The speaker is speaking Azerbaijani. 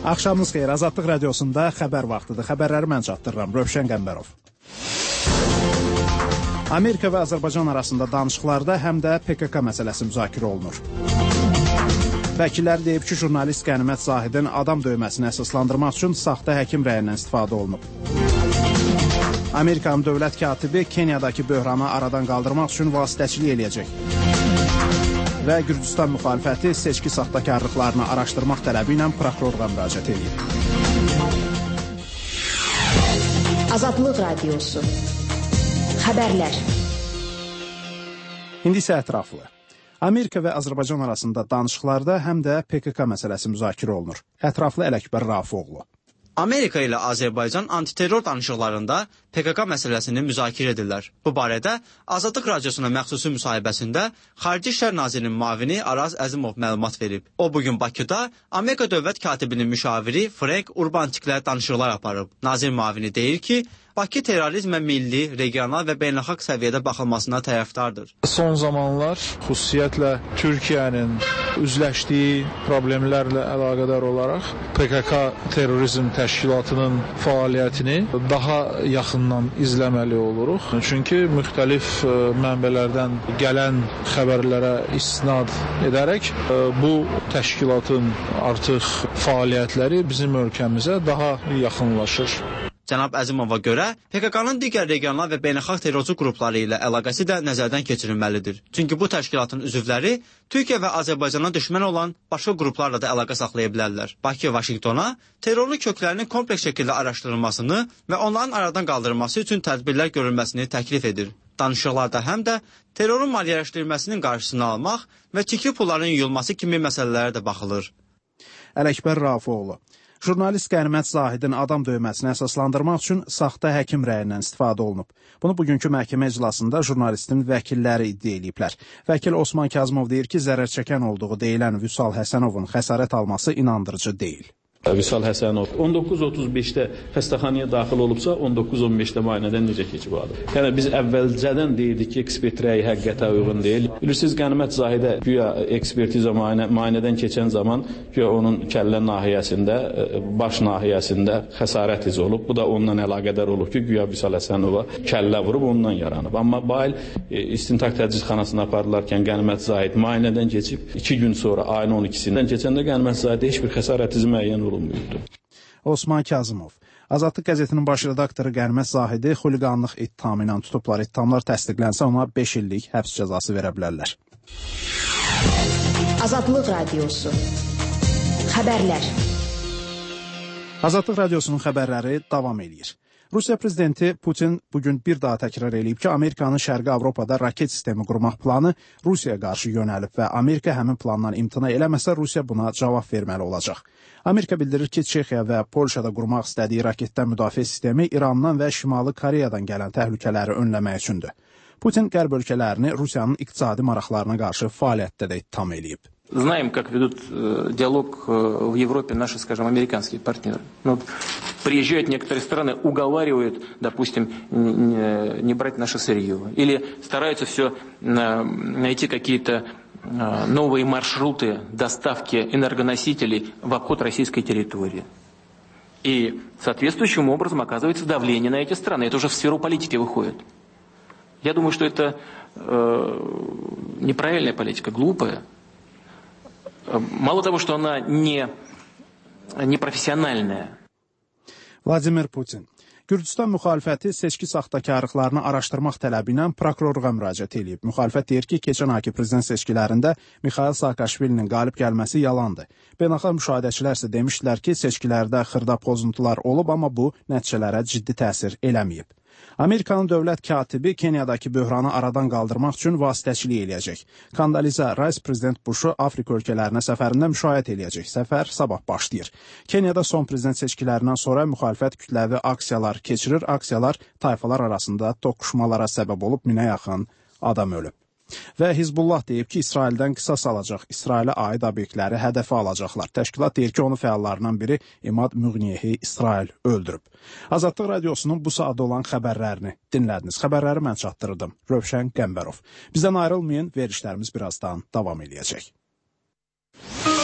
Axşamınız xeyir. Azadlıq radiosunda xəbər vaxtıdır. Xəbərləri mən çatdırıram. Rövşən Qəmbərov. Amerika və Azərbaycan arasında danışıqlarda həm də PKK məsələsi müzakirə olunur. Vəkillər deyib ki, jurnalist Qənimət Zahidin adam döyməsini əsaslandırmaq üçün saxta həkim rəyindən istifadə olunub. Amerikanın dövlət katibi Kenyadakı böhranı aradan qaldırmaq üçün vasitəçilik eləyəcək. Və Gürcüstan müxalifəti seçki saxtakarlıqlarını araşdırmaq tələbi ilə prokurorluğa müraciət edib. Azadlıq Radiosu. Xəbərlər. İndi isə ətraflı. Amerika və Azərbaycan arasında danışıqlarda həm də PKK məsələsi müzakirə olunur. Ətraflı Ələkbər Rafifoğlu. Amerika ilə Azərbaycan antiterror danışıqlarında PKK məsələsini müzakirə edirlər. Bu barədə Azadlıq Radiosuna məxsusi müsahibəsində Xarici İşlər Nazirinin müavini Araz Əzimov məlumat verib. O bugün Bakıda Amerika dövlət katibinin müşaviri Frank Urbantiklə danışıqlar aparıb. Nazir müavini deyir ki, Bakı terrorizmə milli, regional və beynəlxalq səviyyədə baxılmasına tərəfdardır. Son zamanlar xüsusiyyətlə Türkiyənin üzləşdiyi problemlərlə əlaqədar olaraq PKK terrorizm təşkilatının fəaliyyətini daha yaxından izləməli oluruq. Çünki müxtəlif mənbələrdən gələn xəbərlərə istinad edərək bu təşkilatın artıq fəaliyyətləri bizim ölkəmizə daha yaxınlaşır. Cənab Əzimova görə, PKK-nın digər regional və beynəlxalq terrorçu qrupları ilə əlaqəsi də nəzərdən keçirilməlidir. Çünki bu təşkilatın üzvləri Türkiyə və Azərbaycana düşmən olan başqa qruplarla da əlaqə saxlaya bilərlər. Bakı Vaşinqtona terrorlu köklərinin kompleks şəkildə araşdırılmasını və onların aradan qaldırılması üçün tədbirlər görülməsini təklif edir. Danışıqlarda həm də terrorun maliyyələşdirilməsinin qarşısını almaq və çirkli pulların yuyulması kimi məsələlərə də baxılır. Ələkbər Rafifoğlu. Jurnalist Qənimət Zahidin adam döyməsini əsaslandırmaq üçün saxta həkim rəyindən istifadə olunub. Bunu bugünkü məhkəmə iclasında jurnalistin vəkilləri iddia ediblər. Vəkil Osman Kazımov deyir ki, zərər çəkən olduğu deyilən Vüsal Həsənovun xəsarət alması inandırıcı deyil. Vüsal Həsənov 19:35-də xəstəxanaya daxil olubsa, 19:15-də müayinədən necə keçib o adam? Yəni biz əvvəlcədən deyirdik ki, ekspert rəyi həqiqətə uyğun deyil. Bilirsiniz, Qənimət Zahidə güya ekspertiza müayinədən keçən zaman güya onun kəllə nahiyəsində, baş nahiyəsində xəsarət izi olub. Bu da onunla əlaqədar olub ki, güya Vüsal Həsənova kəllə vurub ondan yaranıb. Amma Bayıl istintaq tədqiqatxanasına aparılarkən Qənimət Zahid müayinədən keçib 2 gün sonra ayın 12-sindən keçəndə Qənimət Zahidə heç bir xəsarət izi müəyyən olub. Osman Kazımov. Azadlıq qəzetinin baş redaktoru Qənimət Zahidi xuliqanlıq ittihamı ilə tutublar. İttihamlar təsdiqlənsə ona 5 illik həbs cəzası verə bilərlər. Azadlıq Radiosu. Xəbərlər. Azadlıq Radiosunun xəbərləri davam edir. Rusiya prezidenti Putin bugün bir daha təkrar edib ki, Amerikanın Şərqi Avropada raket sistemi qurmaq planı Rusiyaya qarşı yönəlib və Amerika həmin plandan imtina eləməsə, Rusiya buna cavab verməli olacaq. Amerika bildirir ki, Çexiya və Polşada qurmaq istədiyi raketdən müdafiə sistemi İrandan və Şimali Koreyadan gələn təhlükələri önləmək üçündür. Putin qərb ölkələrini Rusiyanın iqtisadi maraqlarına qarşı fəaliyyətdə də ittiham edib. Знаем, как ведут диалог в Европе наши, скажем, американские партнеры. Вот приезжают некоторые страны, уговаривают, допустим, не брать наше сырье. Или стараются все найти какие-то новые маршруты доставки энергоносителей в обход российской территории. И соответствующим образом оказывается давление на эти страны. Это уже в сферу политики выходит. Я думаю, что это неправильная политика, глупая. Мало того, что она не профессиональная. Vladimir Putin. Gürcüstan müxalifəti seçki saxtakarlıqlarını araşdırmaq tələbi ilə prokurorluğa müraciət edib. Müxalifət deyir ki, keçən ayki prezident seçkilərində Mikhail Saakashvilinin qalib gəlməsi yalandır. Beynəlxalq müşahidəçilər isə demişdilər ki, seçkilərdə xırda pozuntular olub, amma bu nəticələrə ciddi təsir eləməyib. Amerikanın dövlət katibi Kenyadakı böhranı aradan qaldırmaq üçün vasitəçilik eləyəcək. Kondoliza Rice prezident Bush'u Afrika ölkələrinə səfərində müşahidə eləyəcək. Səfər sabah başlayır. Kenyada son prezident seçkilərindən sonra müxalifət kütləvi aksiyalar keçirir. Aksiyalar tayfalar arasında toqquşmalara səbəb olub, 1000-ə yaxın adam ölüb. Və Hizbullah deyib ki, İsraildən qisas alacaq, İsrailə aid obyektləri hədəfə alacaqlar. Təşkilat deyir ki, onun fəallarından biri İmad Müğniyehi İsrail öldürüb. Azadlıq Radiosunun bu saatda olan xəbərlərini dinlədiniz. Xəbərləri mən çatdırdım. Rövşən Qəmbərov. Bizdən ayrılmayın, verilişlərimiz birazdan davam edəcək.